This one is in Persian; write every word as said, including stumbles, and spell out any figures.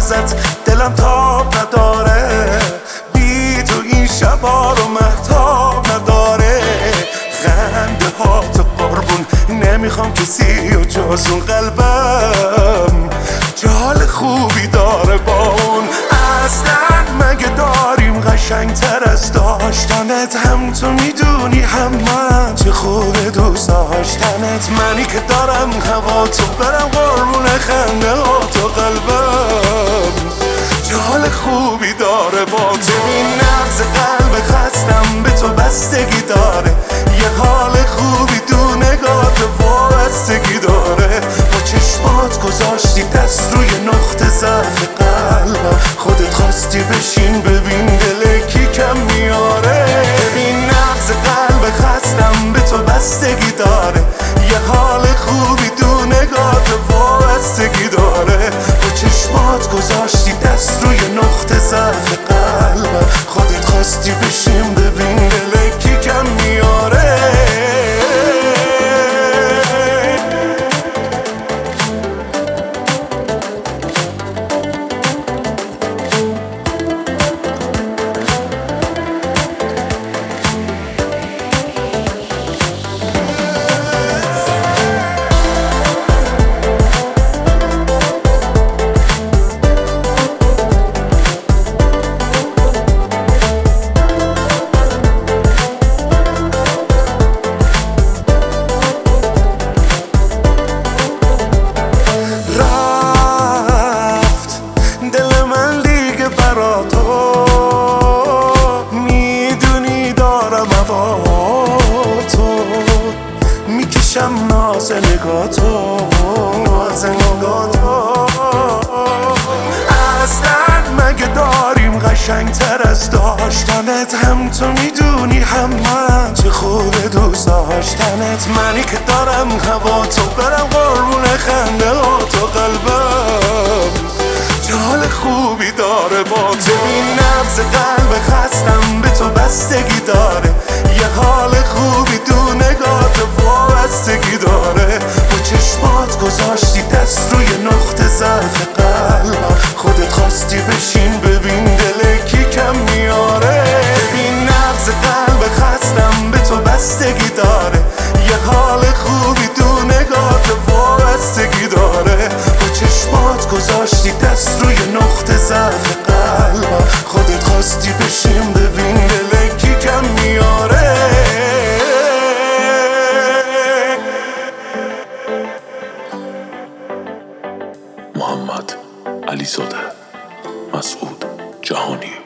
ازت دلم تاب نداره، بی تو این شبا رو مهتاب نداره. خنده هات قربون نمیخوام کسی و جز اون قلبم جال خوبی داره با اون. اصلا مگه داریم قشنگ تر از داشتنت؟ هم تو میدونی هم من چه خوبه دوست داشتنت. منی که دارم هوا تو برم قربون خنده ها تو قلبم جال خوبی داره با تو. این نبض قلب خستم به تو بستگی داره، یه حال خوبی تو نگات وابستگی داره. با چشمات گذاشتی دست روی نقطه ضعف قلبم، خودت خواستی بشین ببین دل کی کم میاره. ببین نبض قلب خستم به تو بستگی داره، یه حال خوبی تو نگات وابستگی داره. با چشمات گذاشتی دست روی نقطه ضعف قلبم، خودت خواستی بشین ببین دل کی کم میاره. میکشم ناز نگاتو ناز نگاتو. اصلا مگه داریم قشنگ تر از داشتنت؟ هم تو میدونی هم من چه خوبه دوست داشتنت. منی که دارم هوا تو برم قربون خنده ها تو قلبم جال خوبی داره با تو. این نبض قلب خستم به تو بستگی داره، یه حال خوبی تو نگات وابستگی داره. با چشمات گذاشتی دست روی نقطه ضعف قلبم، خودت خواستی بشین ببین دل کی کم میاره. ببین نبض قلب خستم به تو بستگی داره، یه حال خوبی تو نگات وابستگی داره. با چشمات گذاشتی دست روی نقطه ضعف قلبم، خودت خواستی بشین ببین دل کی کم میاره. محمد علیزاده مسعود جهانی.